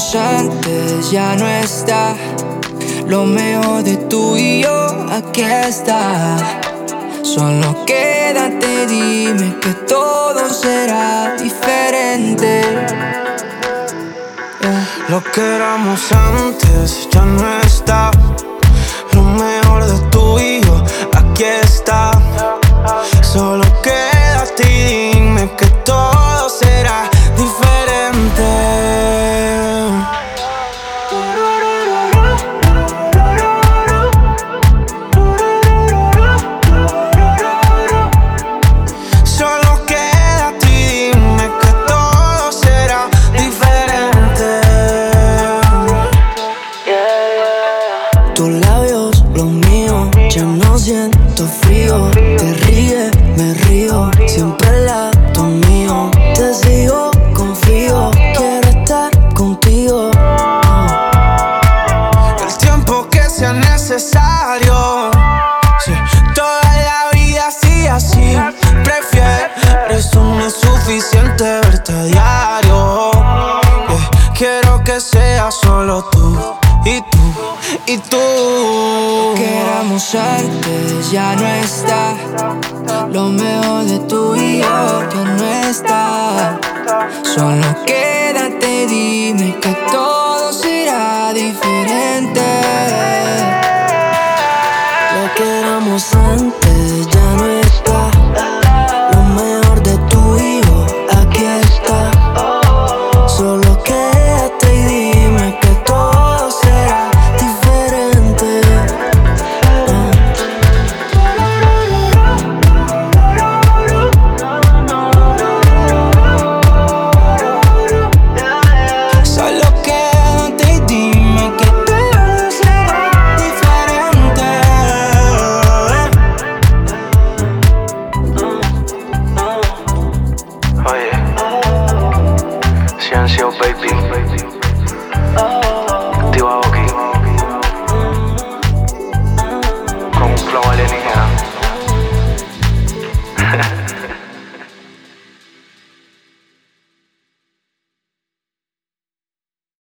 éramos antes ya no está. Lo mejor de tú y yo aquí está. Solo quédate, dime que todo será diferente. Lo que éramos antes ya no está. Lo mejor de tú y yo aquí está. Solo quédate y dime que todo será diferente. Solo quédate y dime que todo será diferente. Tus labios, los míos, ya no siento frío. Te ríes, me río, siempre al lado mío. Te sigo, confío, quiero estar contigo. El tiempo que sea necesario. Sí, toda la vida así. Prefieres, no es suficiente verte a diario. Quiero que sea solo tú y tú y tú. Lo que éramos antes ya no está. Lo mejor de tú y yo ya no está. Solo quédate, dime que todo será diferente. Lo que éramos antes ya no está. Lo mejor de tú y yo aquí está. Solo quédate y dime que todo será diferente. Solo quédate y dime que todo será diferente. Oye, Ciencio, baby. Activado aquí con un flow alienígena.